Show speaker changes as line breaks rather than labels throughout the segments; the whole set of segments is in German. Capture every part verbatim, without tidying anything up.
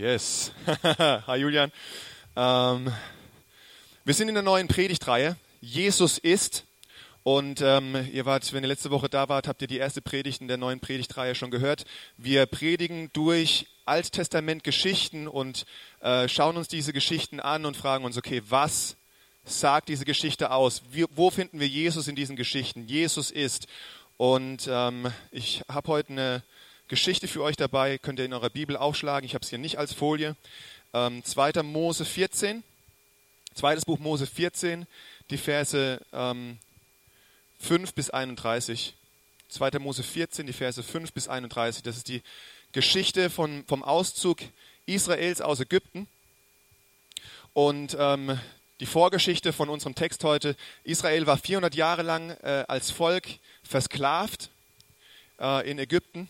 Yes. Hi Julian. Ähm, wir sind in der neuen Predigtreihe. Jesus ist. Und ähm, ihr wart, wenn ihr letzte Woche da wart, habt ihr die erste Predigt in der neuen Predigtreihe schon gehört. Wir predigen durch Alttestament-Geschichten und äh, schauen uns diese Geschichten an und fragen uns, okay, was sagt diese Geschichte aus? Wie, wo finden wir Jesus in diesen Geschichten? Jesus ist. Und ähm, ich habe heute eine Geschichte für euch dabei, könnt ihr in eurer Bibel aufschlagen. Ich habe es hier nicht als Folie. Ähm, zweiter Mose vierzehn, zweites Buch Mose vierzehn, die Verse ähm, fünf bis einunddreißig. zweiter Mose vierzehn, die Verse fünf bis einunddreißig. Das ist die Geschichte von, vom Auszug Israels aus Ägypten. Und ähm, die Vorgeschichte von unserem Text heute: Israel war vierhundert Jahre lang äh, als Volk versklavt äh, in Ägypten.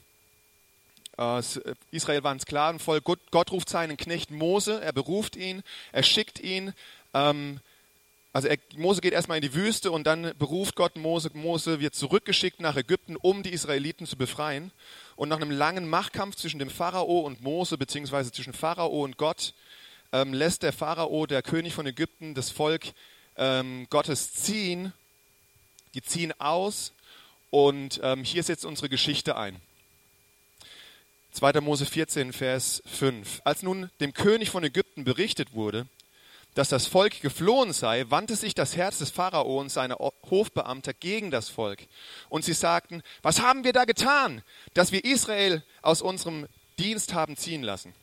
Israel war ein Sklavenvolk. Gott, Gott ruft seinen Knecht Mose, er beruft ihn, er schickt ihn. Ähm, also er, Mose geht erstmal in die Wüste und dann beruft Gott Mose. Mose wird zurückgeschickt nach Ägypten, um die Israeliten zu befreien. Und nach einem langen Machtkampf zwischen dem Pharao und Mose, beziehungsweise zwischen Pharao und Gott, ähm, lässt der Pharao, der König von Ägypten, das Volk ähm, Gottes ziehen. Die ziehen aus und ähm, hier setzt unsere Geschichte ein. zweiter Mose vierzehn, Vers fünf. Als nun dem König von Ägypten berichtet wurde, dass das Volk geflohen sei, wandte sich das Herz des Pharao und seiner Hofbeamter gegen das Volk. Und sie sagten: Was haben wir da getan, dass wir Israel aus unserem Dienst haben ziehen lassen?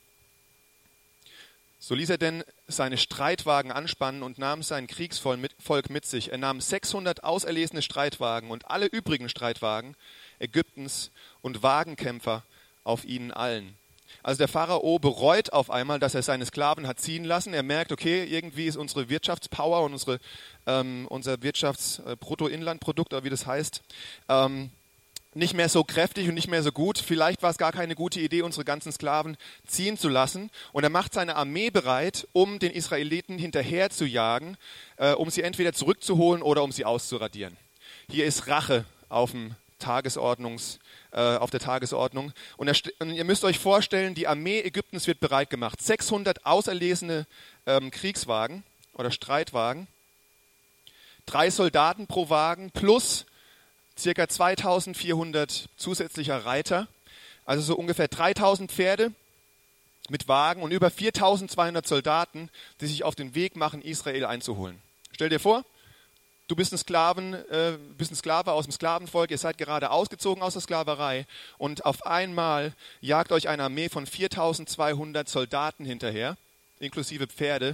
So ließ er denn seine Streitwagen anspannen und nahm sein Kriegsvolk mit sich. Er nahm sechshundert auserlesene Streitwagen und alle übrigen Streitwagen Ägyptens und Wagenkämpfer auf ihnen allen. Also der Pharao bereut auf einmal, dass er seine Sklaven hat ziehen lassen. Er merkt, okay, irgendwie ist unsere Wirtschaftspower und unsere, ähm, unser Wirtschaftsbruttoinlandprodukt, oder wie das heißt, ähm, nicht mehr so kräftig und nicht mehr so gut. Vielleicht war es gar keine gute Idee, unsere ganzen Sklaven ziehen zu lassen. Und er macht seine Armee bereit, um den Israeliten hinterher zu jagen, äh, um sie entweder zurückzuholen oder um sie auszuradieren. Hier ist Rache auf dem Tagesordnungs, äh, auf der Tagesordnung. Und, er, und ihr müsst euch vorstellen, die Armee Ägyptens wird bereit gemacht. sechshundert auserlesene ähm, Kriegswagen oder Streitwagen, drei Soldaten pro Wagen plus ca. zweitausendvierhundert zusätzlicher Reiter, also so ungefähr dreitausend Pferde mit Wagen und über viertausendzweihundert Soldaten, die sich auf den Weg machen, Israel einzuholen. Stell dir vor, du bist ein, Sklaven, äh, bist ein Sklave aus dem Sklavenvolk, ihr seid gerade ausgezogen aus der Sklaverei und auf einmal jagt euch eine Armee von viertausendzweihundert Soldaten hinterher, inklusive Pferde.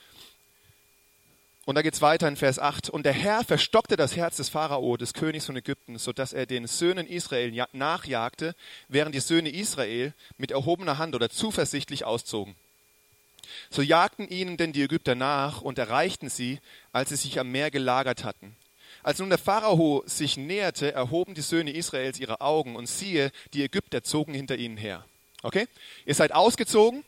Und da geht es weiter in Vers acht. Und der Herr verstockte das Herz des Pharao, des Königs von Ägypten, sodass er den Söhnen Israel nachjagte, während die Söhne Israel mit erhobener Hand oder zuversichtlich auszogen. So jagten ihnen denn die Ägypter nach und erreichten sie, als sie sich am Meer gelagert hatten. Als nun der Pharao sich näherte, erhoben die Söhne Israels ihre Augen und siehe, die Ägypter zogen hinter ihnen her. Okay? Ihr seid ausgezogen.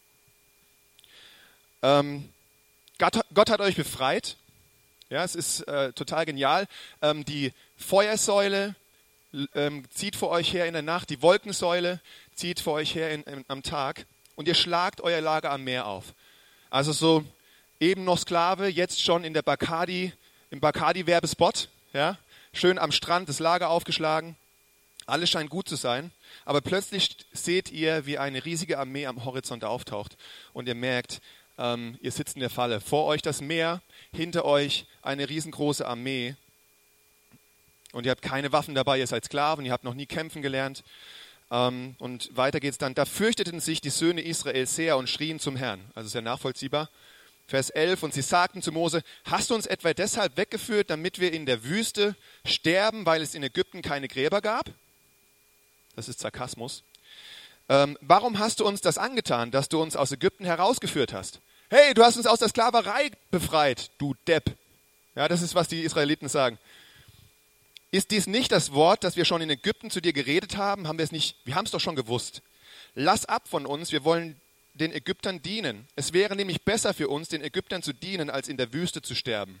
Ähm, Gott, Gott hat euch befreit. Ja, es ist äh, total genial. Ähm, die Feuersäule ähm, zieht vor euch her in der Nacht, die Wolkensäule zieht vor euch her in, in, am Tag. Und ihr schlagt euer Lager am Meer auf. Also so eben noch Sklave, jetzt schon in der Bacardi, im Bacardi-Werbespot, ja, schön am Strand das Lager aufgeschlagen. Alles scheint gut zu sein, aber plötzlich seht ihr, wie eine riesige Armee am Horizont auftaucht und ihr merkt, ähm, ihr sitzt in der Falle. Vor euch das Meer, hinter euch eine riesengroße Armee und ihr habt keine Waffen dabei, ihr seid Sklaven, ihr habt noch nie kämpfen gelernt. Um, und weiter geht's dann. Da fürchteten sich die Söhne Israel sehr und schrien zum Herrn. Also sehr nachvollziehbar. Vers elf. Und sie sagten zu Mose: Hast du uns etwa deshalb weggeführt, damit wir in der Wüste sterben, weil es in Ägypten keine Gräber gab? Das ist Sarkasmus. Ähm, warum hast du uns das angetan, dass du uns aus Ägypten herausgeführt hast? Hey, du hast uns aus der Sklaverei befreit, du Depp. Ja, das ist, was die Israeliten sagen. Ist dies nicht das Wort, das wir schon in Ägypten zu dir geredet haben? Haben wir es nicht? Wir haben es doch schon gewusst. Lass ab von uns, wir wollen den Ägyptern dienen. Es wäre nämlich besser für uns, den Ägyptern zu dienen, als in der Wüste zu sterben.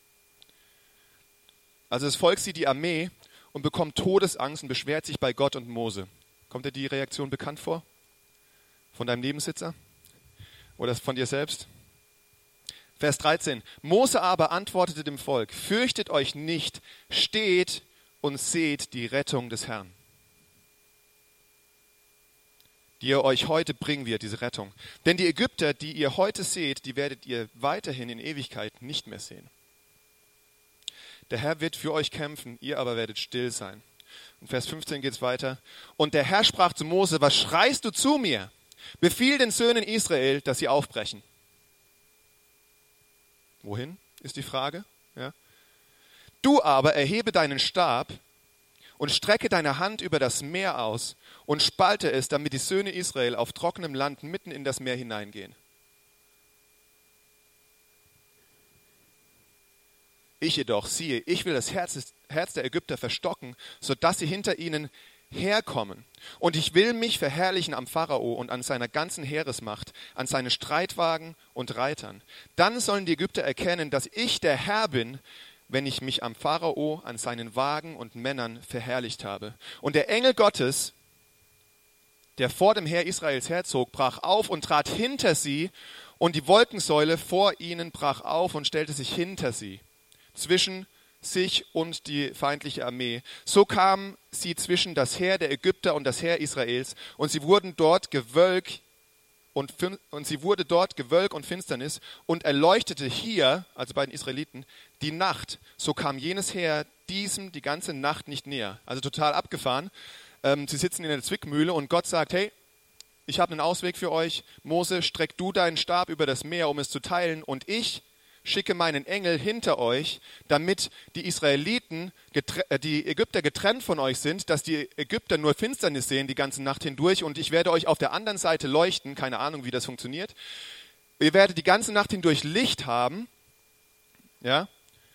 Also das Volk sieht die Armee und bekommt Todesangst und beschwert sich bei Gott und Mose. Kommt dir die Reaktion bekannt vor? Von deinem Nebensitzer? Oder von dir selbst? Vers dreizehn. Mose aber antwortete dem Volk, fürchtet euch nicht, steht und seht die Rettung des Herrn, die er euch heute bringen wird, diese Rettung. Denn die Ägypter, die ihr heute seht, die werdet ihr weiterhin in Ewigkeit nicht mehr sehen. Der Herr wird für euch kämpfen, ihr aber werdet still sein. In Vers fünfzehn geht es weiter. Und der Herr sprach zu Mose, was schreist du zu mir? Befiehl den Söhnen Israel, dass sie aufbrechen. Wohin, ist die Frage. Ja. Du aber erhebe deinen Stab und strecke deine Hand über das Meer aus und spalte es, damit die Söhne Israel auf trockenem Land mitten in das Meer hineingehen. Ich jedoch, siehe, ich will das Herz, Herz der Ägypter verstocken, sodass sie hinter ihnen herkommen. Und ich will mich verherrlichen am Pharao und an seiner ganzen Heeresmacht, an seinen Streitwagen und Reitern. Dann sollen die Ägypter erkennen, dass ich der Herr bin, wenn ich mich am Pharao, an seinen Wagen und Männern verherrlicht habe. Und der Engel Gottes, der vor dem Heer Israels herzog, brach auf und trat hinter sie, und die Wolkensäule vor ihnen brach auf und stellte sich hinter sie, zwischen sich und die feindliche Armee. So kamen sie zwischen das Heer der Ägypter und das Heer Israels, und sie wurden dort Gewölk und, und sie wurde dort Gewölk und Finsternis und erleuchtete hier, also bei den Israeliten, die Nacht. So kam jenes Heer diesem die ganze Nacht nicht näher. Also total abgefahren. Ähm, sie sitzen in der Zwickmühle und Gott sagt, hey, ich habe einen Ausweg für euch. Mose, streck du deinen Stab über das Meer, um es zu teilen, und ich schicke meinen Engel hinter euch, damit die Israeliten, die Ägypter getrennt von euch sind, dass die Ägypter nur Finsternis sehen die ganze Nacht hindurch, und ich werde euch auf der anderen Seite leuchten. Keine Ahnung, wie das funktioniert. Ihr werdet die ganze Nacht hindurch Licht haben. Ja.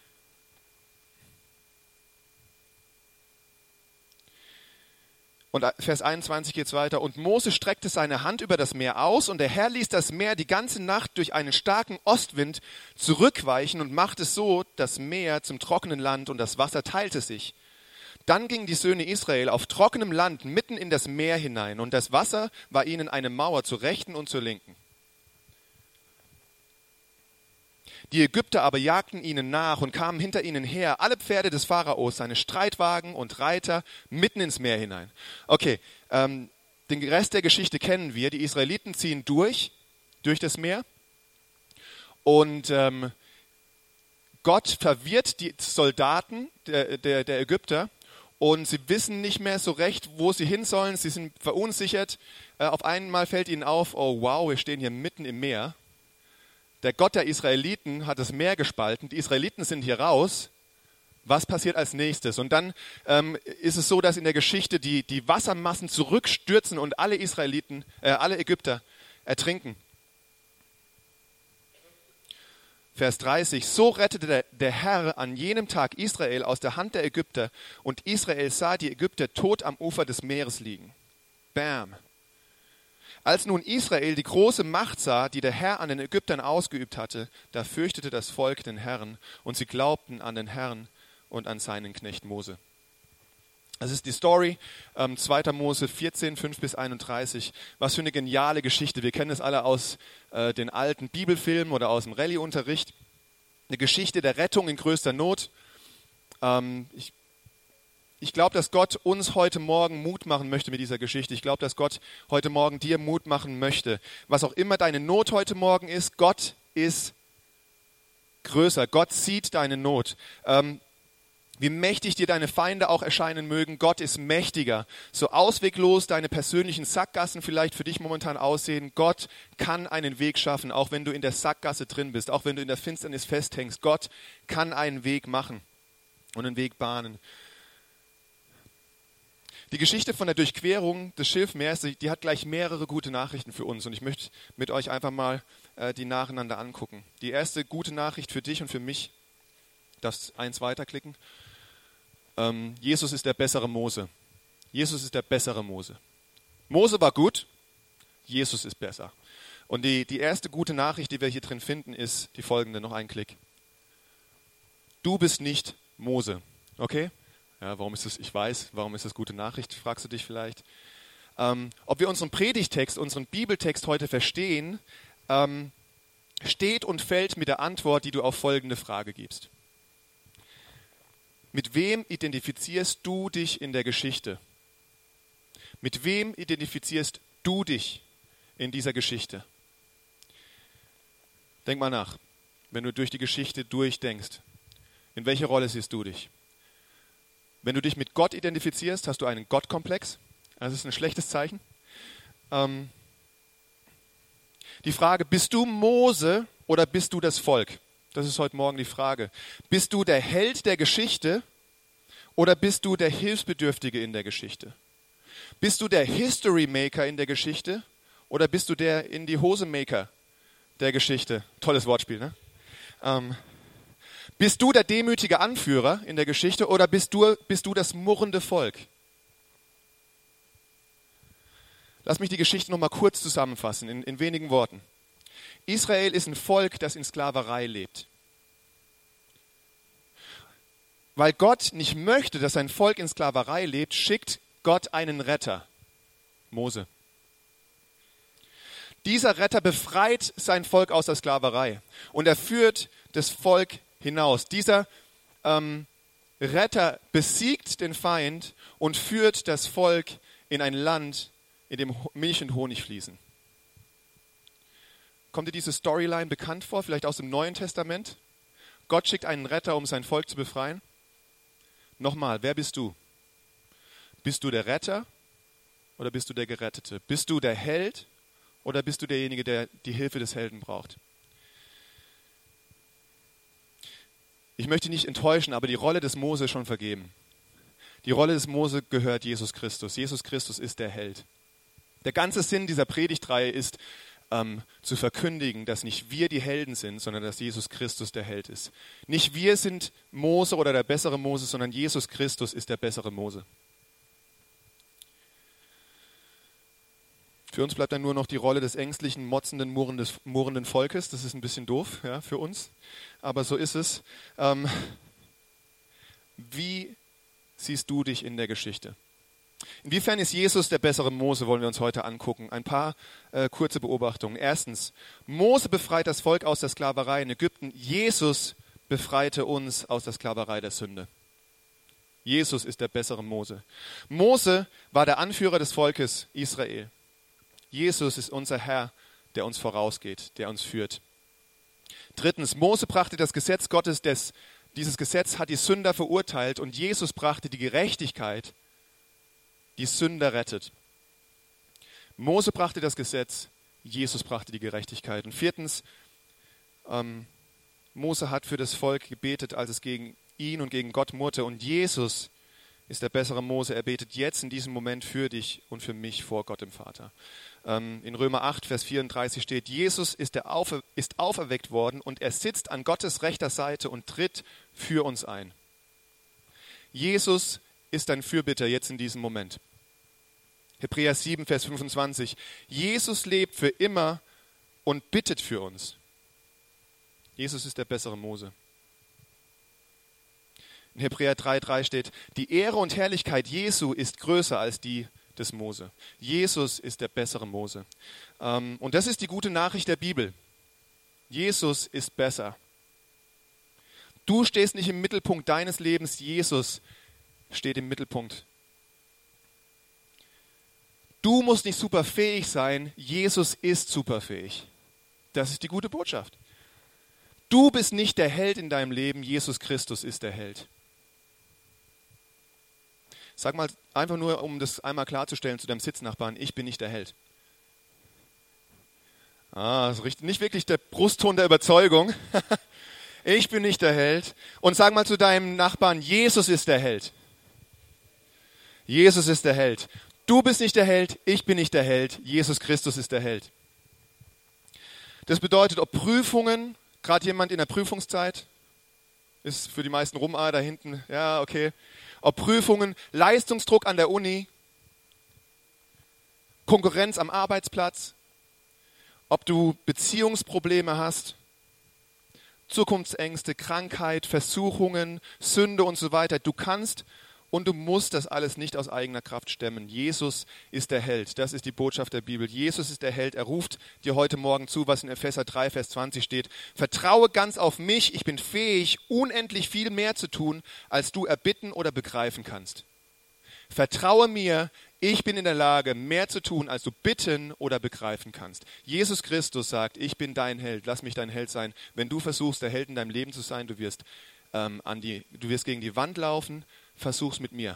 Und Vers einundzwanzig geht es weiter. Und Mose streckte seine Hand über das Meer aus, und der Herr ließ das Meer die ganze Nacht durch einen starken Ostwind zurückweichen und machte so das Meer zum trockenen Land, und das Wasser teilte sich. Dann gingen die Söhne Israel auf trockenem Land mitten in das Meer hinein, und das Wasser war ihnen eine Mauer zur Rechten und zur Linken. Die Ägypter aber jagten ihnen nach und kamen hinter ihnen her, alle Pferde des Pharaos, seine Streitwagen und Reiter, mitten ins Meer hinein. Okay, ähm, den Rest der Geschichte kennen wir. Die Israeliten ziehen durch, durch das Meer, und ähm, Gott verwirrt die Soldaten der, der, der Ägypter, und sie wissen nicht mehr so recht, wo sie hin sollen. Sie sind verunsichert. Äh, auf einmal fällt ihnen auf, oh wow, wir stehen hier mitten im Meer. Der Gott der Israeliten hat das Meer gespalten, die Israeliten sind hier raus. Was passiert als nächstes? Und dann ähm, ist es so, dass in der Geschichte die, die Wassermassen zurückstürzen und alle Israeliten, äh, alle Ägypter ertrinken. Vers dreißig. So rettete der, der Herr an jenem Tag Israel aus der Hand der Ägypter, und Israel sah die Ägypter tot am Ufer des Meeres liegen. Bam. Als nun Israel die große Macht sah, die der Herr an den Ägyptern ausgeübt hatte, da fürchtete das Volk den Herrn, und sie glaubten an den Herrn und an seinen Knecht Mose. Das ist die Story, ähm, zweiter Mose vierzehn, fünf bis einunddreißig. Was für eine geniale Geschichte. Wir kennen es alle aus äh, den alten Bibelfilmen oder aus dem Rallye-Unterricht. Eine Geschichte der Rettung in größter Not. Ähm, ich Ich glaube, dass Gott uns heute Morgen Mut machen möchte mit dieser Geschichte. Ich glaube, dass Gott heute Morgen dir Mut machen möchte. Was auch immer deine Not heute Morgen ist, Gott ist größer. Gott sieht deine Not. Ähm, wie mächtig dir deine Feinde auch erscheinen mögen, Gott ist mächtiger. So ausweglos deine persönlichen Sackgassen vielleicht für dich momentan aussehen, Gott kann einen Weg schaffen, auch wenn du in der Sackgasse drin bist, auch wenn du in der Finsternis festhängst. Gott kann einen Weg machen und einen Weg bahnen. Die Geschichte von der Durchquerung des Schilfmeers, die hat gleich mehrere gute Nachrichten für uns, und ich möchte mit euch einfach mal äh, die nacheinander angucken. Die erste gute Nachricht für dich und für mich, darfst eins weiterklicken. Ähm, Jesus ist der bessere Mose. Jesus ist der bessere Mose. Mose war gut, Jesus ist besser. Und die, die erste gute Nachricht, die wir hier drin finden, ist die folgende, noch ein Klick. Du bist nicht Mose, okay? Ja, warum ist das, ich weiß, warum ist das gute Nachricht, fragst du dich vielleicht. Ähm, ob wir unseren Predigtext, unseren Bibeltext heute verstehen, ähm, steht und fällt mit der Antwort, die du auf folgende Frage gibst. Mit wem identifizierst du dich in der Geschichte? Mit wem identifizierst du dich in dieser Geschichte? Denk mal nach, wenn du durch die Geschichte durchdenkst. In welche Rolle siehst du dich? Wenn du dich mit Gott identifizierst, hast du einen Gottkomplex. Das ist ein schlechtes Zeichen. Ähm, die Frage, bist du Mose oder bist du das Volk? Das ist heute Morgen die Frage. Bist du der Held der Geschichte oder bist du der Hilfsbedürftige in der Geschichte? Bist du der History Maker in der Geschichte oder bist du der in die Hose Maker der Geschichte? Tolles Wortspiel, ne? Ähm, bist du der demütige Anführer in der Geschichte oder bist du, bist du das murrende Volk? Lass mich die Geschichte noch mal kurz zusammenfassen, in, in wenigen Worten. Israel ist ein Volk, das in Sklaverei lebt. Weil Gott nicht möchte, dass sein Volk in Sklaverei lebt, schickt Gott einen Retter, Mose. Dieser Retter befreit sein Volk aus der Sklaverei und er führt das Volk hinaus. Dieser ähm, Retter besiegt den Feind und führt das Volk in ein Land, in dem Milch und Honig fließen. Kommt dir diese Storyline bekannt vor, vielleicht aus dem Neuen Testament? Gott schickt einen Retter, um sein Volk zu befreien. Nochmal, wer bist du? Bist du der Retter oder bist du der Gerettete? Bist du der Held oder bist du derjenige, der die Hilfe des Helden braucht? Ich möchte nicht enttäuschen, aber die Rolle des Mose ist schon vergeben. Die Rolle des Mose gehört Jesus Christus. Jesus Christus ist der Held. Der ganze Sinn dieser Predigtreihe ist, ähm, zu verkündigen, dass nicht wir die Helden sind, sondern dass Jesus Christus der Held ist. Nicht wir sind Mose oder der bessere Mose, sondern Jesus Christus ist der bessere Mose. Für uns bleibt dann nur noch die Rolle des ängstlichen, motzenden, murrenden, murrenden Volkes. Das ist ein bisschen doof, ja, für uns, aber so ist es. Ähm, wie siehst du dich in der Geschichte? Inwiefern ist Jesus der bessere Mose, wollen wir uns heute angucken. Ein paar äh, kurze Beobachtungen. Erstens, Mose befreit das Volk aus der Sklaverei in Ägypten. Jesus befreite uns aus der Sklaverei der Sünde. Jesus ist der bessere Mose. Mose war der Anführer des Volkes Israel. Jesus ist unser Herr, der uns vorausgeht, der uns führt. Drittens, Mose brachte das Gesetz Gottes, des, dieses Gesetz hat die Sünder verurteilt und Jesus brachte die Gerechtigkeit, die Sünder rettet. Mose brachte das Gesetz, Jesus brachte die Gerechtigkeit. Und viertens, ähm, Mose hat für das Volk gebetet, als es gegen ihn und gegen Gott murrte. Und Jesus ist der bessere Mose. Er betet jetzt in diesem Moment für dich und für mich vor Gott dem Vater. Ähm, in Römer acht, Vers vierunddreißig steht, Jesus ist, der Aufer- ist auferweckt worden und er sitzt an Gottes rechter Seite und tritt für uns ein. Jesus ist dein Fürbitter jetzt in diesem Moment. Hebräer sieben, Vers fünfundzwanzig. Jesus lebt für immer und bittet für uns. Jesus ist der bessere Mose. In Hebräer drei, drei steht, die Ehre und Herrlichkeit Jesu ist größer als die des Mose. Jesus ist der bessere Mose. Und das ist die gute Nachricht der Bibel. Jesus ist besser. Du stehst nicht im Mittelpunkt deines Lebens, Jesus steht im Mittelpunkt. Du musst nicht super fähig sein, Jesus ist superfähig. Das ist die gute Botschaft. Du bist nicht der Held in deinem Leben, Jesus Christus ist der Held. Sag mal einfach nur, um das einmal klarzustellen zu deinem Sitznachbarn, ich bin nicht der Held. Ah, das ist nicht wirklich der Brustton der Überzeugung. Ich bin nicht der Held. Und sag mal zu deinem Nachbarn, Jesus ist der Held. Jesus ist der Held. Du bist nicht der Held, ich bin nicht der Held, Jesus Christus ist der Held. Das bedeutet, ob Prüfungen, gerade jemand in der Prüfungszeit, ist für die meisten rum, ah, da hinten, ja, okay. Ob Prüfungen, Leistungsdruck an der Uni, Konkurrenz am Arbeitsplatz, ob du Beziehungsprobleme hast, Zukunftsängste, Krankheit, Versuchungen, Sünde und so weiter. Du kannst Und du musst das alles nicht aus eigener Kraft stemmen. Jesus ist der Held. Das ist die Botschaft der Bibel. Jesus ist der Held. Er ruft dir heute Morgen zu, was in Epheser drei, Vers zwanzig steht. Vertraue ganz auf mich. Ich bin fähig, unendlich viel mehr zu tun, als du erbitten oder begreifen kannst. Vertraue mir. Ich bin in der Lage, mehr zu tun, als du bitten oder begreifen kannst. Jesus Christus sagt, ich bin dein Held. Lass mich dein Held sein. Wenn du versuchst, der Held in deinem Leben zu sein, du wirst, ähm, an die, du wirst gegen die Wand laufen. Versuch's mit mir.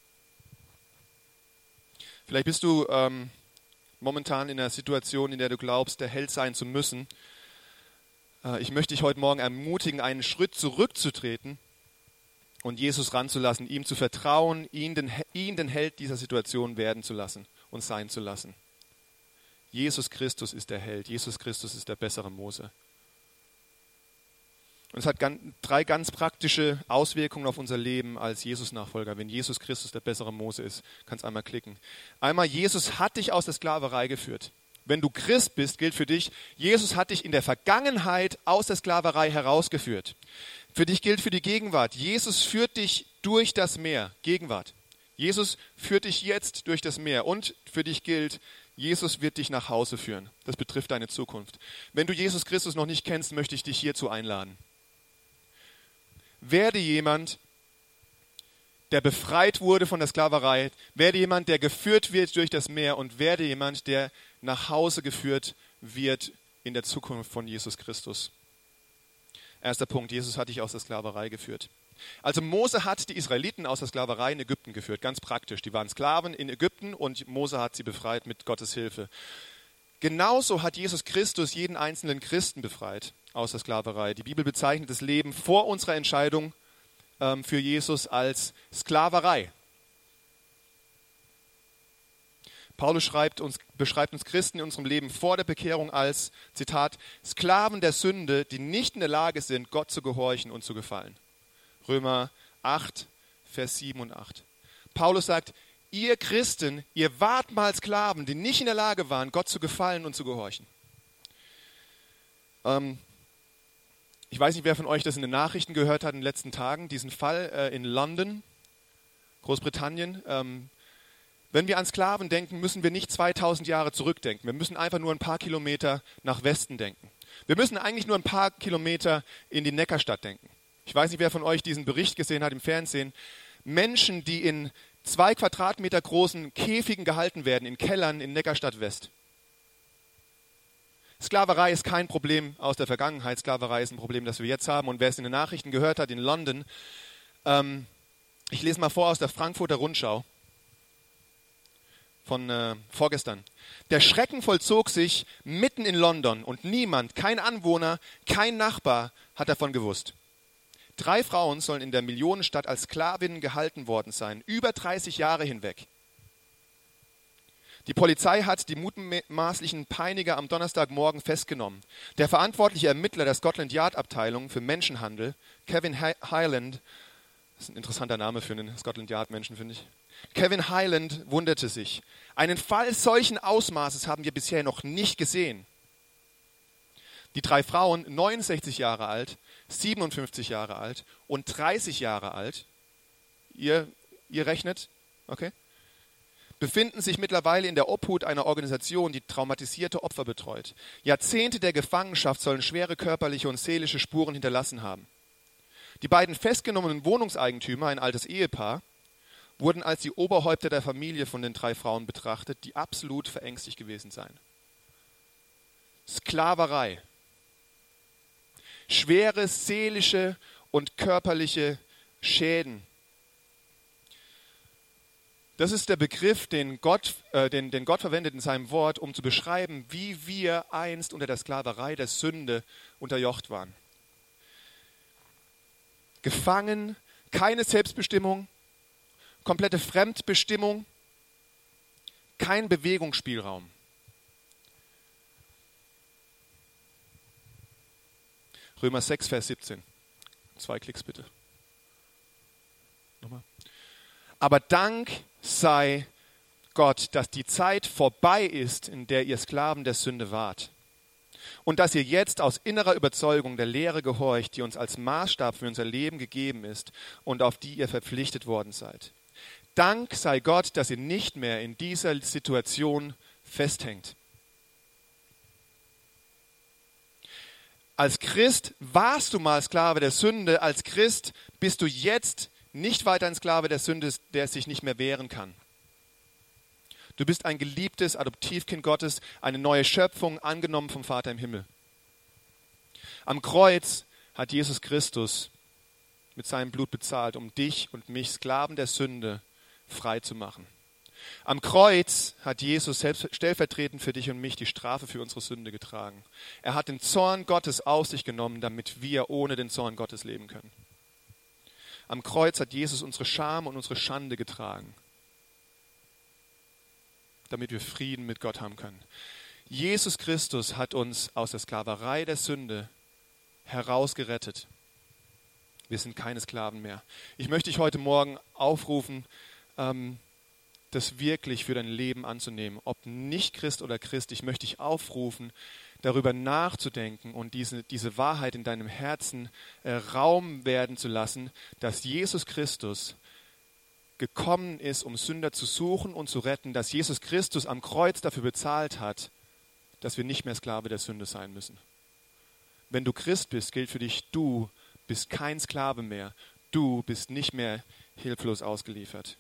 Vielleicht bist du ähm, momentan in einer Situation, in der du glaubst, der Held sein zu müssen. Äh, ich möchte dich heute Morgen ermutigen, einen Schritt zurückzutreten und Jesus ranzulassen, ihm zu vertrauen, ihn den, ihn den Held dieser Situation werden zu lassen und sein zu lassen. Jesus Christus ist der Held. Jesus Christus ist der bessere Mose. Und es hat ganz, drei ganz praktische Auswirkungen auf unser Leben als Jesus-Nachfolger. Wenn Jesus Christus der bessere Mose ist, kannst du einmal klicken. Einmal, Jesus hat dich aus der Sklaverei geführt. Wenn du Christ bist, gilt für dich, Jesus hat dich in der Vergangenheit aus der Sklaverei herausgeführt. Für dich gilt für die Gegenwart, Jesus führt dich durch das Meer. Gegenwart. Jesus führt dich jetzt durch das Meer. Und für dich gilt, Jesus wird dich nach Hause führen. Das betrifft deine Zukunft. Wenn du Jesus Christus noch nicht kennst, möchte ich dich hierzu einladen. Werde jemand, der befreit wurde von der Sklaverei, werde jemand, der geführt wird durch das Meer und werde jemand, der nach Hause geführt wird in der Zukunft von Jesus Christus. Erster Punkt, Jesus hat dich aus der Sklaverei geführt. Also Mose hat die Israeliten aus der Sklaverei in Ägypten geführt, ganz praktisch. Die waren Sklaven in Ägypten und Mose hat sie befreit mit Gottes Hilfe. Genauso hat Jesus Christus jeden einzelnen Christen befreit aus der Sklaverei. Die Bibel bezeichnet das Leben vor unserer Entscheidung ähm, für Jesus als Sklaverei. Paulus schreibt uns, beschreibt uns Christen in unserem Leben vor der Bekehrung als, Zitat, Sklaven der Sünde, die nicht in der Lage sind, Gott zu gehorchen und zu gefallen. Römer acht, Vers sieben und acht. Paulus sagt, ihr Christen, ihr wart mal Sklaven, die nicht in der Lage waren, Gott zu gefallen und zu gehorchen. Ähm, ich weiß nicht, wer von euch das in den Nachrichten gehört hat in den letzten Tagen, diesen Fall äh, in London, Großbritannien. Ähm, wenn wir an Sklaven denken, müssen wir nicht zweitausend Jahre zurückdenken. Wir müssen einfach nur ein paar Kilometer nach Westen denken. Wir müssen eigentlich nur ein paar Kilometer in die Neckarstadt denken. Ich weiß nicht, wer von euch diesen Bericht gesehen hat im Fernsehen. Menschen, die in zwei Quadratmeter großen Käfigen gehalten werden, in Kellern in Neckarstadt West. Sklaverei ist kein Problem aus der Vergangenheit. Sklaverei ist ein Problem, das wir jetzt haben. Und wer es in den Nachrichten gehört hat in London, ähm, ich lese mal vor aus der Frankfurter Rundschau von äh, vorgestern. Der Schrecken vollzog sich mitten in London und niemand, kein Anwohner, kein Nachbar hat davon gewusst. Drei Frauen sollen in der Millionenstadt als Sklavinnen gehalten worden sein, über dreißig Jahre hinweg. Die Polizei hat die mutmaßlichen Peiniger am Donnerstagmorgen festgenommen. Der verantwortliche Ermittler der Scotland Yard Abteilung für Menschenhandel, Kevin Hyland, das ist ein interessanter Name für einen Scotland Yard Menschen, finde ich. Kevin Hyland wunderte sich. Einen Fall solchen Ausmaßes haben wir bisher noch nicht gesehen. Die drei Frauen, neunundsechzig Jahre alt, siebenundfünfzig Jahre alt und dreißig Jahre alt, ihr, ihr rechnet, okay, befinden sich mittlerweile in der Obhut einer Organisation, die traumatisierte Opfer betreut. Jahrzehnte der Gefangenschaft sollen schwere körperliche und seelische Spuren hinterlassen haben. Die beiden festgenommenen Wohnungseigentümer, ein altes Ehepaar, wurden als die Oberhäupter der Familie von den drei Frauen betrachtet, die absolut verängstigt gewesen seien. Sklaverei. Schwere seelische und körperliche Schäden. Das ist der Begriff, den Gott, äh, den, den Gott verwendet in seinem Wort, um zu beschreiben, wie wir einst unter der Sklaverei der Sünde unterjocht waren. Gefangen, keine Selbstbestimmung, komplette Fremdbestimmung, kein Bewegungsspielraum. Römer sechs, Vers siebzehn. Zwei Klicks bitte. Nochmal. Aber Dank sei Gott, dass die Zeit vorbei ist, in der ihr Sklaven der Sünde wart. Und dass ihr jetzt aus innerer Überzeugung der Lehre gehorcht, die uns als Maßstab für unser Leben gegeben ist und auf die ihr verpflichtet worden seid. Dank sei Gott, dass ihr nicht mehr in dieser Situation festhängt. Als Christ warst du mal Sklave der Sünde, als Christ bist du jetzt nicht weiter ein Sklave der Sünde, der sich nicht mehr wehren kann. Du bist ein geliebtes Adoptivkind Gottes, eine neue Schöpfung, angenommen vom Vater im Himmel. Am Kreuz hat Jesus Christus mit seinem Blut bezahlt, um dich und mich, Sklaven der Sünde, frei zu machen. Am Kreuz hat Jesus selbst stellvertretend für dich und mich die Strafe für unsere Sünde getragen. Er hat den Zorn Gottes auf sich genommen, damit wir ohne den Zorn Gottes leben können. Am Kreuz hat Jesus unsere Scham und unsere Schande getragen, damit wir Frieden mit Gott haben können. Jesus Christus hat uns aus der Sklaverei der Sünde herausgerettet. Wir sind keine Sklaven mehr. Ich möchte dich heute Morgen aufrufen, ähm, das wirklich für dein Leben anzunehmen. Ob nicht Christ oder Christ, ich möchte dich aufrufen, darüber nachzudenken und diese, diese Wahrheit in deinem Herzen äh, Raum werden zu lassen, dass Jesus Christus gekommen ist, um Sünder zu suchen und zu retten, dass Jesus Christus am Kreuz dafür bezahlt hat, dass wir nicht mehr Sklave der Sünde sein müssen. Wenn du Christ bist, gilt für dich, du bist kein Sklave mehr. Du bist nicht mehr hilflos ausgeliefert.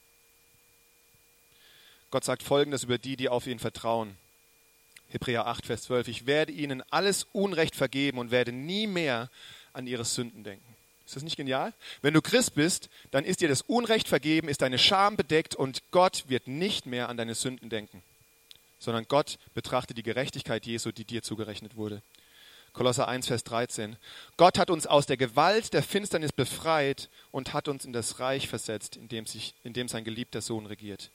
Gott sagt Folgendes über die, die auf ihn vertrauen. Hebräer acht, Vers zwölf. Ich werde ihnen alles Unrecht vergeben und werde nie mehr an ihre Sünden denken. Ist das nicht genial? Wenn du Christ bist, dann ist dir das Unrecht vergeben, ist deine Scham bedeckt und Gott wird nicht mehr an deine Sünden denken, sondern Gott betrachtet die Gerechtigkeit Jesu, die dir zugerechnet wurde. Kolosser eins, Vers dreizehn. Gott hat uns aus der Gewalt der Finsternis befreit und hat uns in das Reich versetzt, in dem, sich, in dem sein geliebter Sohn regiert.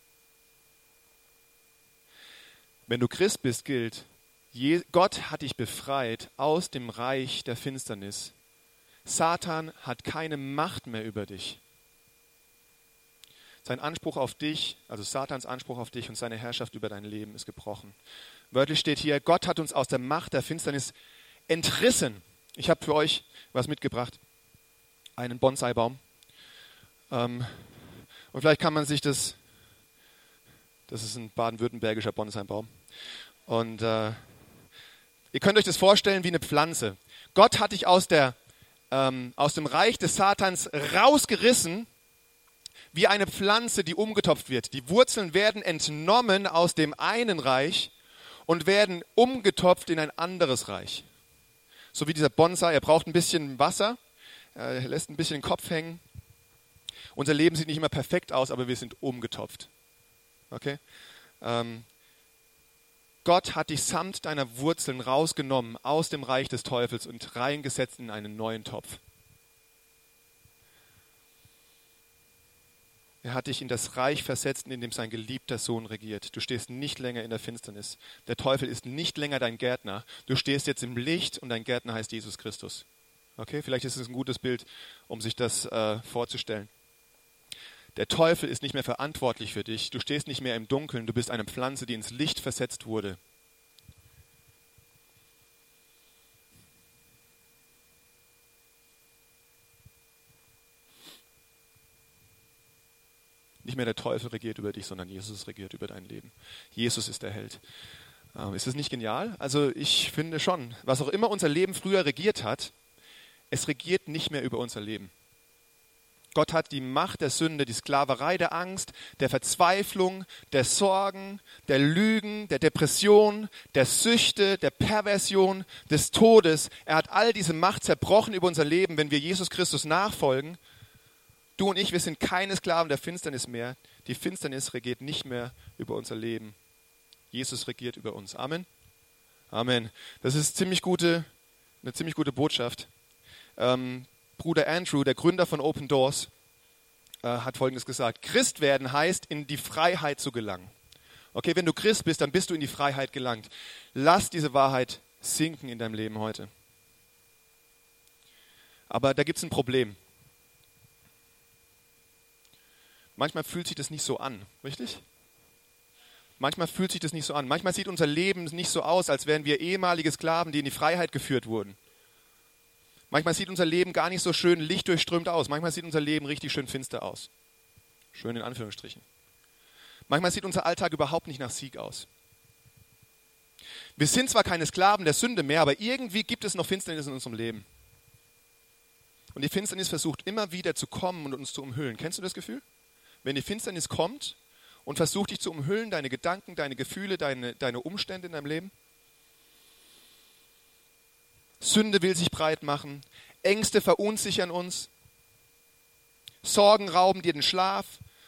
Wenn du Christ bist, gilt, Gott hat dich befreit aus dem Reich der Finsternis. Satan hat keine Macht mehr über dich. Sein Anspruch auf dich, also Satans Anspruch auf dich und seine Herrschaft über dein Leben ist gebrochen. Wörtlich steht hier, Gott hat uns aus der Macht der Finsternis entrissen. Ich habe für euch was mitgebracht, einen Bonsai-Baum. Ähm, und vielleicht kann man sich das, das ist ein baden-württembergischer Bonsai-Baum. Und äh, ihr könnt euch das vorstellen wie eine Pflanze. Gott hat dich aus, der, ähm, aus dem Reich des Satans rausgerissen, wie eine Pflanze, die umgetopft wird. Die Wurzeln werden entnommen aus dem einen Reich und werden umgetopft in ein anderes Reich. So wie dieser Bonsai, er braucht ein bisschen Wasser, er lässt ein bisschen den Kopf hängen. Unser Leben sieht nicht immer perfekt aus, aber wir sind umgetopft. Okay? Ähm, Gott hat dich samt deiner Wurzeln rausgenommen aus dem Reich des Teufels und reingesetzt in einen neuen Topf. Er hat dich in das Reich versetzt, in dem sein geliebter Sohn regiert. Du stehst nicht länger in der Finsternis. Der Teufel ist nicht länger dein Gärtner. Du stehst jetzt im Licht und dein Gärtner heißt Jesus Christus. Okay, vielleicht ist es ein gutes Bild, um sich das äh, vorzustellen. Der Teufel ist nicht mehr verantwortlich für dich. Du stehst nicht mehr im Dunkeln. Du bist eine Pflanze, die ins Licht versetzt wurde. Nicht mehr der Teufel regiert über dich, sondern Jesus regiert über dein Leben. Jesus ist der Held. Ähm, ist das nicht genial? Also ich finde schon, was auch immer unser Leben früher regiert hat, es regiert nicht mehr über unser Leben. Gott hat die Macht der Sünde, die Sklaverei der Angst, der Verzweiflung, der Sorgen, der Lügen, der Depression, der Süchte, der Perversion, des Todes. Er hat all diese Macht zerbrochen über unser Leben, wenn wir Jesus Christus nachfolgen. Du und ich, wir sind keine Sklaven der Finsternis mehr. Die Finsternis regiert nicht mehr über unser Leben. Jesus regiert über uns. Amen. Amen. Das ist ziemlich gute, eine ziemlich gute Botschaft. Ähm, Bruder Andrew, der Gründer von Open Doors, äh, hat Folgendes gesagt. Christ werden heißt, in die Freiheit zu gelangen. Okay, wenn du Christ bist, dann bist du in die Freiheit gelangt. Lass diese Wahrheit sinken in deinem Leben heute. Aber da gibt es ein Problem. Manchmal fühlt sich das nicht so an, richtig? Manchmal fühlt sich das nicht so an. Manchmal sieht unser Leben nicht so aus, als wären wir ehemalige Sklaven, die in die Freiheit geführt wurden. Manchmal sieht unser Leben gar nicht so schön lichtdurchströmt aus. Manchmal sieht unser Leben richtig schön finster aus. Schön in Anführungsstrichen. Manchmal sieht unser Alltag überhaupt nicht nach Sieg aus. Wir sind zwar keine Sklaven der Sünde mehr, aber irgendwie gibt es noch Finsternis in unserem Leben. Und die Finsternis versucht immer wieder zu kommen und uns zu umhüllen. Kennst du das Gefühl? Wenn die Finsternis kommt und versucht dich zu umhüllen, deine Gedanken, deine Gefühle, deine, deine Umstände in deinem Leben. Sünde will sich breit machen, Ängste verunsichern uns, Sorgen rauben dir den Schlaf.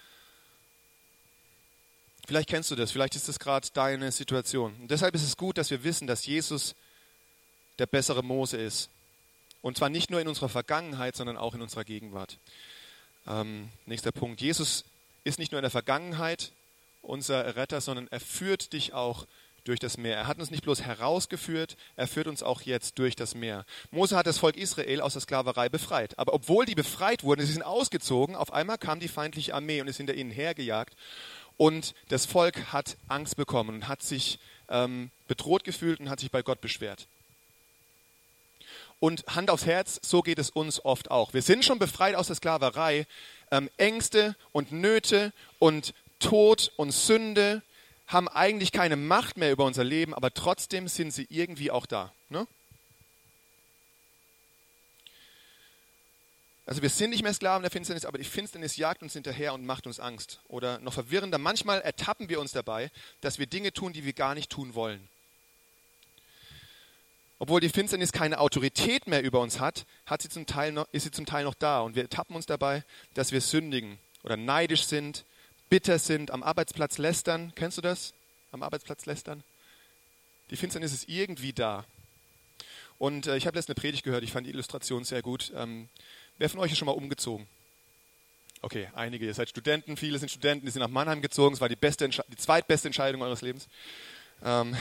Vielleicht kennst du das, vielleicht ist das gerade deine Situation. Und deshalb ist es gut, dass wir wissen, dass Jesus der bessere Mose ist. Und zwar nicht nur in unserer Vergangenheit, sondern auch in unserer Gegenwart. Ähm, nächster Punkt. Jesus ist nicht nur in der Vergangenheit unser Retter, sondern er führt dich auch durch das Meer. Er hat uns nicht bloß herausgeführt, er führt uns auch jetzt durch das Meer. Mose hat das Volk Israel aus der Sklaverei befreit. Aber obwohl die befreit wurden, sie sind ausgezogen, auf einmal kam die feindliche Armee und ist hinter ihnen hergejagt. Und das Volk hat Angst bekommen und hat sich ähm, bedroht gefühlt und hat sich bei Gott beschwert. Und Hand aufs Herz, so geht es uns oft auch. Wir sind schon befreit aus der Sklaverei. Ähm, Ängste und Nöte und Tod und Sünde haben eigentlich keine Macht mehr über unser Leben, aber trotzdem sind sie irgendwie auch da. Ne? Also wir sind nicht mehr Sklaven der Finsternis, aber die Finsternis jagt uns hinterher und macht uns Angst. Oder noch verwirrender, manchmal ertappen wir uns dabei, dass wir Dinge tun, die wir gar nicht tun wollen. Obwohl die Finsternis keine Autorität mehr über uns hat, hat sie zum Teil noch, ist sie zum Teil noch da. Und wir ertappen uns dabei, dass wir sündigen oder neidisch sind, bitter sind, am Arbeitsplatz lästern. Kennst du das? Am Arbeitsplatz lästern? Die Finsternis ist irgendwie da. Und äh, ich habe letztens eine Predigt gehört, ich fand die Illustration sehr gut. Ähm, wer von euch ist schon mal umgezogen? Okay, einige, ihr seid Studenten, viele sind Studenten, die sind nach Mannheim gezogen. Es war die, beste, die zweitbeste Entscheidung eures Lebens. Ähm,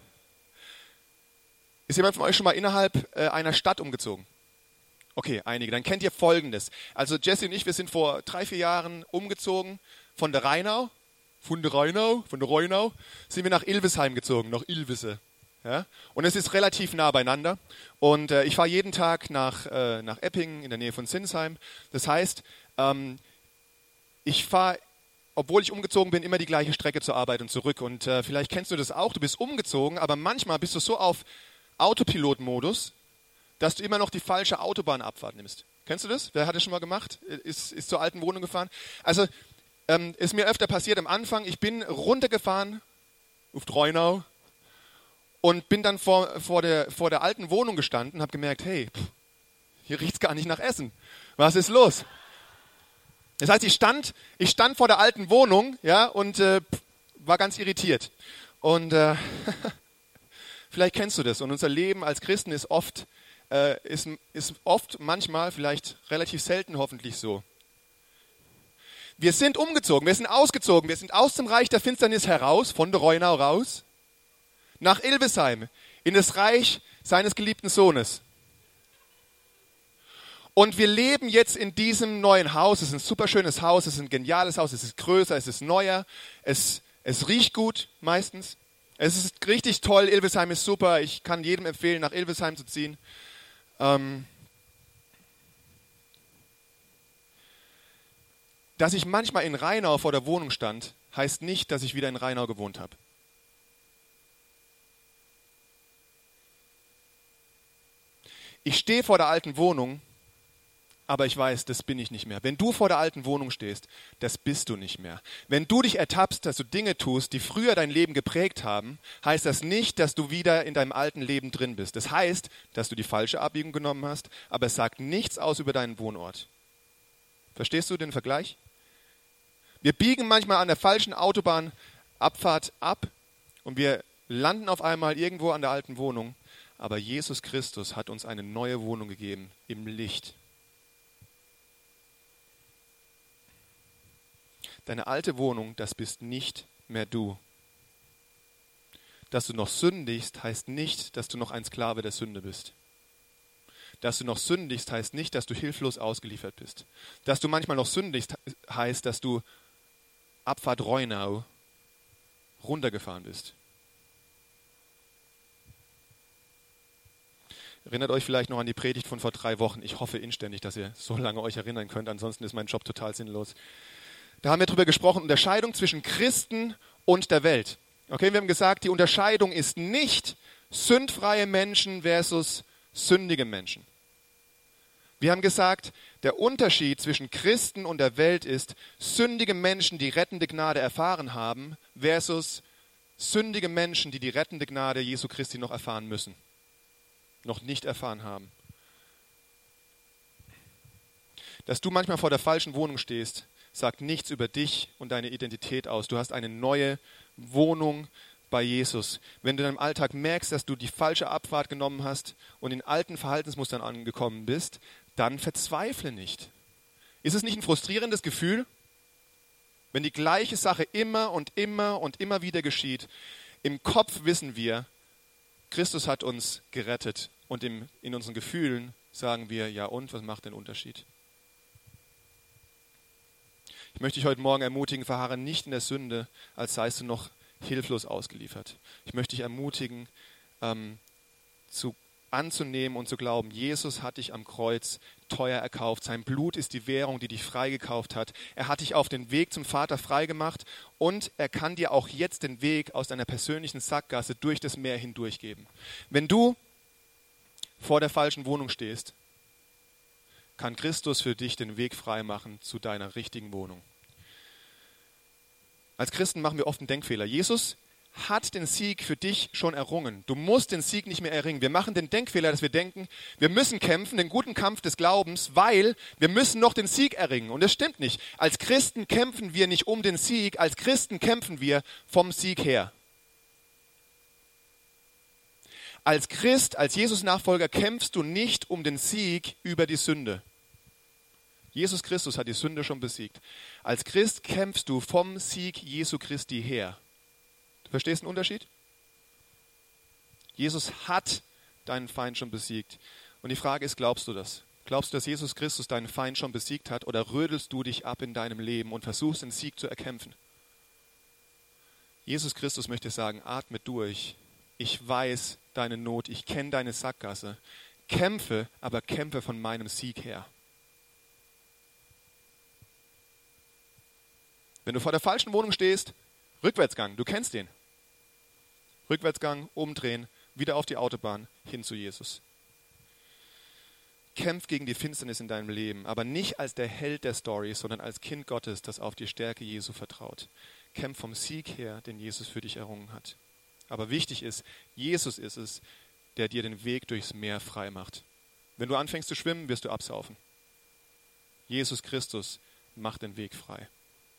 Ist jemand von euch schon mal innerhalb äh, einer Stadt umgezogen? Okay, einige. Dann kennt ihr Folgendes. Also Jesse und ich, wir sind vor drei, vier Jahren umgezogen von der Rheinau, von der Rheinau, von der Rheinau, sind wir nach Ilvesheim gezogen, nach Ilvese. Ja? Und es ist relativ nah beieinander. Und äh, ich fahre jeden Tag nach, äh, nach Eppingen in der Nähe von Sinsheim. Das heißt, ähm, ich fahre, obwohl ich umgezogen bin, immer die gleiche Strecke zur Arbeit und zurück. Und äh, vielleicht kennst du das auch, du bist umgezogen, aber manchmal bist du so auf Autopilot-Modus, dass du immer noch die falsche Autobahnabfahrt nimmst. Kennst du das? Wer hat das schon mal gemacht? Ist, ist zur alten Wohnung gefahren? Also, ähm, ist mir öfter passiert am Anfang. Ich bin runtergefahren auf Treunau und bin dann vor, vor, der, vor der alten Wohnung gestanden und habe gemerkt, hey, pff, hier riecht es gar nicht nach Essen. Was ist los? Das heißt, ich stand, ich stand vor der alten Wohnung, ja, und äh, pff, war ganz irritiert. Und äh, vielleicht kennst du das. Und unser Leben als Christen ist oft, äh, ist, ist oft, manchmal, vielleicht relativ selten hoffentlich so. Wir sind umgezogen, wir sind ausgezogen, wir sind aus dem Reich der Finsternis heraus, von der Rheinau raus, nach Ilvesheim, in das Reich seines geliebten Sohnes. Und wir leben jetzt in diesem neuen Haus. Es ist ein super schönes Haus, es ist ein geniales Haus, es ist größer, es ist neuer, es, es riecht gut meistens. Es ist richtig toll, Ilvesheim ist super, ich kann jedem empfehlen, nach Ilvesheim zu ziehen. Ähm, dass ich manchmal in Rheinau vor der Wohnung stand, heißt nicht, dass ich wieder in Rheinau gewohnt habe. Ich stehe vor der alten Wohnung, aber ich weiß, das bin ich nicht mehr. Wenn du vor der alten Wohnung stehst, das bist du nicht mehr. Wenn du dich ertappst, dass du Dinge tust, die früher dein Leben geprägt haben, heißt das nicht, dass du wieder in deinem alten Leben drin bist. Das heißt, dass du die falsche Abbiegung genommen hast, aber es sagt nichts aus über deinen Wohnort. Verstehst du den Vergleich? Wir biegen manchmal an der falschen Autobahnabfahrt ab und wir landen auf einmal irgendwo an der alten Wohnung, aber Jesus Christus hat uns eine neue Wohnung gegeben im Licht. Deine alte Wohnung, das bist nicht mehr du. Dass du noch sündigst, heißt nicht, dass du noch ein Sklave der Sünde bist. Dass du noch sündigst, heißt nicht, dass du hilflos ausgeliefert bist. Dass du manchmal noch sündigst, heißt, dass du Abfahrt Rheinau runtergefahren bist. Erinnert euch vielleicht noch an die Predigt von vor drei Wochen. Ich hoffe inständig, dass ihr so lange euch erinnern könnt. Ansonsten ist mein Job total sinnlos. Da haben wir darüber gesprochen, Unterscheidung zwischen Christen und der Welt. Okay, wir haben gesagt, die Unterscheidung ist nicht sündfreie Menschen versus sündige Menschen. Wir haben gesagt, der Unterschied zwischen Christen und der Welt ist sündige Menschen, die rettende Gnade erfahren haben, versus sündige Menschen, die die rettende Gnade Jesu Christi noch erfahren müssen, noch nicht erfahren haben. Dass du manchmal vor der falschen Wohnung stehst, sagt nichts über dich und deine Identität aus. Du hast eine neue Wohnung bei Jesus. Wenn du in deinem Alltag merkst, dass du die falsche Abfahrt genommen hast und in alten Verhaltensmustern angekommen bist, dann verzweifle nicht. Ist es nicht ein frustrierendes Gefühl, wenn die gleiche Sache immer und immer und immer wieder geschieht? Im Kopf wissen wir, Christus hat uns gerettet und im, in unseren Gefühlen sagen wir, ja und, was macht den Unterschied? Ich möchte dich heute Morgen ermutigen, verharre nicht in der Sünde, als seist du noch hilflos ausgeliefert. Ich möchte dich ermutigen, ähm, zu, anzunehmen und zu glauben, Jesus hat dich am Kreuz teuer erkauft. Sein Blut ist die Währung, die dich freigekauft hat. Er hat dich auf den Weg zum Vater freigemacht und er kann dir auch jetzt den Weg aus deiner persönlichen Sackgasse durch das Meer hindurch geben. Wenn du vor der falschen Wohnung stehst, kann Christus für dich den Weg freimachen zu deiner richtigen Wohnung. Als Christen machen wir oft einen Denkfehler. Jesus hat den Sieg für dich schon errungen. Du musst den Sieg nicht mehr erringen. Wir machen den Denkfehler, dass wir denken, wir müssen kämpfen, den guten Kampf des Glaubens, weil wir müssen noch den Sieg erringen. Und das stimmt nicht. Als Christen kämpfen wir nicht um den Sieg, als Christen kämpfen wir vom Sieg her. Als Christ, als Jesus-Nachfolger kämpfst du nicht um den Sieg über die Sünde. Jesus Christus hat die Sünde schon besiegt. Als Christ kämpfst du vom Sieg Jesu Christi her. Du verstehst den Unterschied? Jesus hat deinen Feind schon besiegt. Und die Frage ist, glaubst du das? Glaubst du, dass Jesus Christus deinen Feind schon besiegt hat oder rödelst du dich ab in deinem Leben und versuchst den Sieg zu erkämpfen? Jesus Christus möchte sagen, atme durch. Ich weiß deine Not, ich kenne deine Sackgasse. Kämpfe, aber kämpfe von meinem Sieg her. Wenn du vor der falschen Wohnung stehst, Rückwärtsgang, du kennst den. Rückwärtsgang, umdrehen, wieder auf die Autobahn, hin zu Jesus. Kämpf gegen die Finsternis in deinem Leben, aber nicht als der Held der Story, sondern als Kind Gottes, das auf die Stärke Jesu vertraut. Kämpf vom Sieg her, den Jesus für dich errungen hat. Aber wichtig ist, Jesus ist es, der dir den Weg durchs Meer frei macht. Wenn du anfängst zu schwimmen, wirst du absaufen. Jesus Christus macht den Weg frei.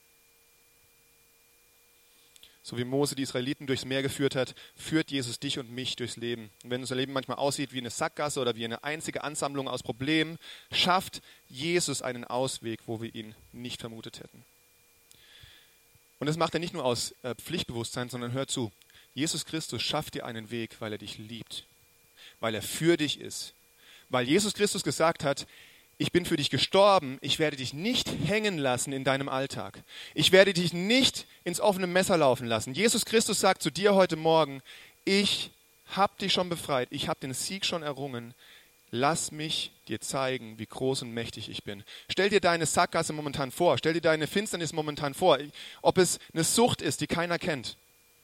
So wie Mose die Israeliten durchs Meer geführt hat, führt Jesus dich und mich durchs Leben. Und wenn unser Leben manchmal aussieht wie eine Sackgasse oder wie eine einzige Ansammlung aus Problemen, schafft Jesus einen Ausweg, wo wir ihn nicht vermutet hätten. Und das macht er nicht nur aus äh, Pflichtbewusstsein, sondern hör zu. Jesus Christus schafft dir einen Weg, weil er dich liebt, weil er für dich ist. Weil Jesus Christus gesagt hat, ich bin für dich gestorben, ich werde dich nicht hängen lassen in deinem Alltag. Ich werde dich nicht ins offene Messer laufen lassen. Jesus Christus sagt zu dir heute Morgen, ich habe dich schon befreit, ich habe den Sieg schon errungen. Lass mich dir zeigen, wie groß und mächtig ich bin. Stell dir deine Sackgasse momentan vor, stell dir deine Finsternis momentan vor, ob es eine Sucht ist, die keiner kennt.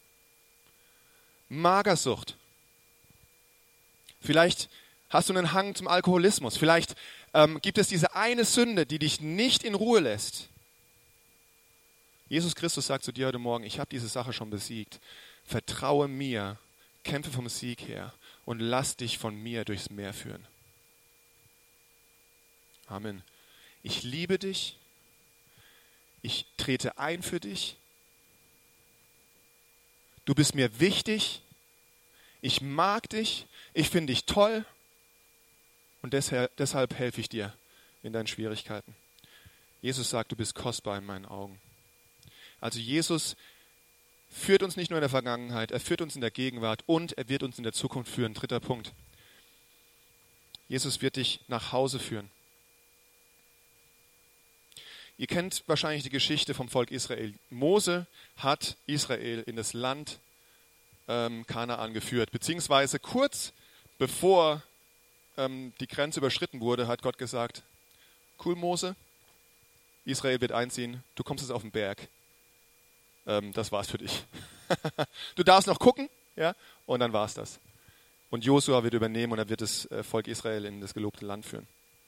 Magersucht. Vielleicht hast du einen Hang zum Alkoholismus. Vielleicht ähm, gibt es diese eine Sünde, die dich nicht in Ruhe lässt. Jesus Christus sagt zu dir heute Morgen, ich habe diese Sache schon besiegt. Vertraue mir, kämpfe vom Sieg her und lass dich von mir durchs Meer führen. Amen. Ich liebe dich. Ich trete ein für dich. Du bist mir wichtig, ich mag dich, ich finde dich toll und deshalb, deshalb helfe ich dir in deinen Schwierigkeiten. Jesus sagt, du bist kostbar in meinen Augen. Also Jesus führt uns nicht nur in der Vergangenheit, er führt uns in der Gegenwart und er wird uns in der Zukunft führen. Dritter Punkt. Jesus wird dich nach Hause führen. Ihr kennt wahrscheinlich die Geschichte vom Volk Israel. Mose hat Israel in das Land ähm, Kanaan geführt, beziehungsweise kurz bevor ähm, die Grenze überschritten wurde, hat Gott gesagt, cool Mose, Israel wird einziehen, du kommst jetzt auf den Berg. Ähm, das war's für dich. Du darfst noch gucken, ja, und dann war's das. Und Josua wird übernehmen und er wird das Volk Israel in das gelobte Land führen.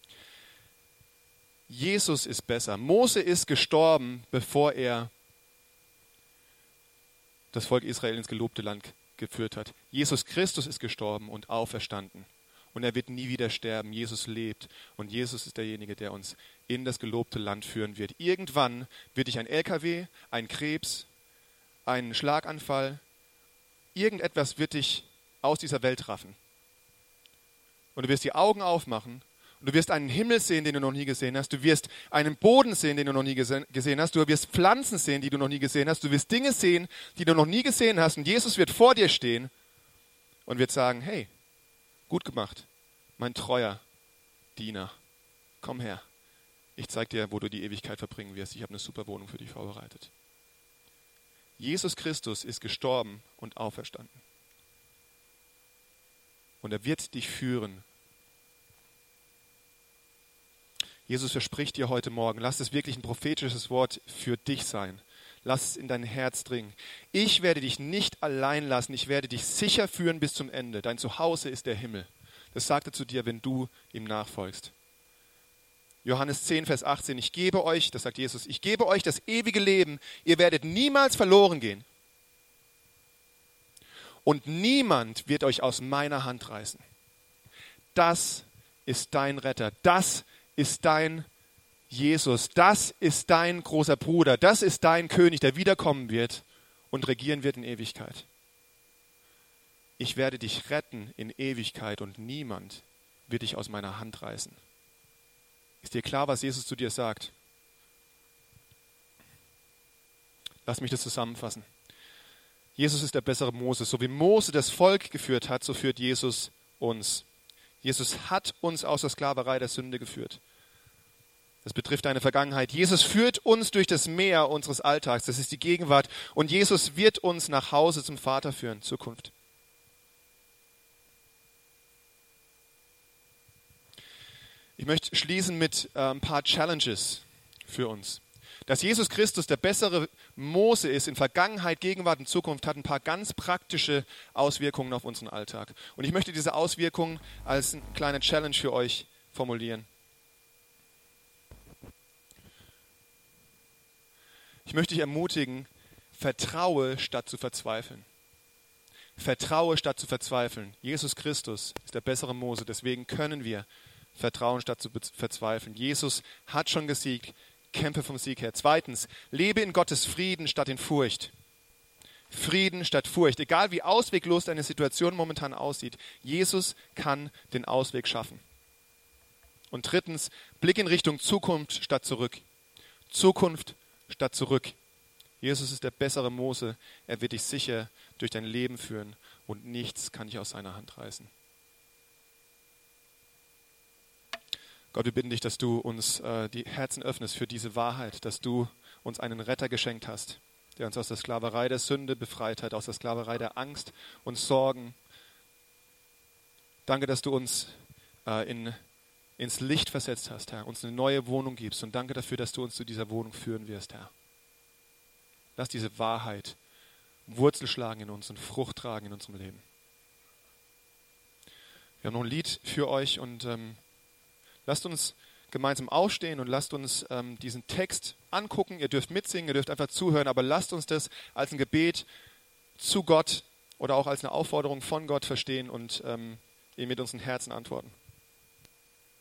Jesus ist besser. Mose ist gestorben, bevor er das Volk Israel ins gelobte Land geführt hat. Jesus Christus ist gestorben und auferstanden. Und er wird nie wieder sterben. Jesus lebt. Und Jesus ist derjenige, der uns in das gelobte Land führen wird. Irgendwann wird dich ein L K W, ein Krebs, ein Schlaganfall, irgendetwas wird dich aus dieser Welt raffen. Und du wirst die Augen aufmachen und du wirst einen Himmel sehen, den du noch nie gesehen hast. Du wirst einen Boden sehen, den du noch nie gesehen hast. Du wirst Pflanzen sehen, die du noch nie gesehen hast. Du wirst Dinge sehen, die du noch nie gesehen hast. Und Jesus wird vor dir stehen und wird sagen, hey, gut gemacht, mein treuer Diener, komm her. Ich zeige dir, wo du die Ewigkeit verbringen wirst. Ich habe eine super Wohnung für dich vorbereitet. Jesus Christus ist gestorben und auferstanden. Und er wird dich führen. Jesus verspricht dir heute Morgen, lass es wirklich ein prophetisches Wort für dich sein. Lass es in dein Herz dringen. Ich werde dich nicht allein lassen, ich werde dich sicher führen bis zum Ende. Dein Zuhause ist der Himmel. Das sagt er zu dir, wenn du ihm nachfolgst. Johannes zehn, Vers achtzehn, ich gebe euch, das sagt Jesus, ich gebe euch das ewige Leben, ihr werdet niemals verloren gehen. Und niemand wird euch aus meiner Hand reißen. Das ist dein Retter, das ist dein Jesus, das ist dein großer Bruder, das ist dein König, der wiederkommen wird und regieren wird in Ewigkeit. Ich werde dich retten in Ewigkeit und niemand wird dich aus meiner Hand reißen. Ist dir klar, was Jesus zu dir sagt? Lass mich das zusammenfassen. Jesus ist der bessere Mose. So wie Mose das Volk geführt hat, so führt Jesus uns. Jesus hat uns aus der Sklaverei der Sünde geführt. Das betrifft deine Vergangenheit. Jesus führt uns durch das Meer unseres Alltags. Das ist die Gegenwart. Und Jesus wird uns nach Hause zum Vater führen, Zukunft. Ich möchte schließen mit äh, ein paar Challenges für uns. Dass Jesus Christus der bessere Mose ist in Vergangenheit, Gegenwart und Zukunft, hat ein paar ganz praktische Auswirkungen auf unseren Alltag. Und ich möchte diese Auswirkungen als eine kleine Challenge für euch formulieren. Ich möchte dich ermutigen, vertraue statt zu verzweifeln. Vertraue statt zu verzweifeln. Jesus Christus ist der bessere Mose, deswegen können wir vertrauen statt zu verzweifeln. Jesus hat schon gesiegt. Kämpfe vom Sieg her. Zweitens, lebe in Gottes Frieden statt in Furcht. Frieden statt Furcht. Egal wie ausweglos deine Situation momentan aussieht, Jesus kann den Ausweg schaffen. Und drittens, Blick in Richtung Zukunft statt zurück. Zukunft statt zurück. Jesus ist der bessere Mose. Er wird dich sicher durch dein Leben führen und nichts kann dich aus seiner Hand reißen. Gott, wir bitten dich, dass du uns äh, die Herzen öffnest für diese Wahrheit, dass du uns einen Retter geschenkt hast, der uns aus der Sklaverei der Sünde befreit hat, aus der Sklaverei der Angst und Sorgen. Danke, dass du uns äh, in, ins Licht versetzt hast, Herr, uns eine neue Wohnung gibst und danke dafür, dass du uns zu dieser Wohnung führen wirst, Herr. Lass diese Wahrheit Wurzel schlagen in uns und Frucht tragen in unserem Leben. Wir haben noch ein Lied für euch und ähm, lasst uns gemeinsam aufstehen und lasst uns ähm, diesen Text angucken. Ihr dürft mitsingen, ihr dürft einfach zuhören, aber lasst uns das als ein Gebet zu Gott oder auch als eine Aufforderung von Gott verstehen und ähm, ihm mit unseren Herzen antworten.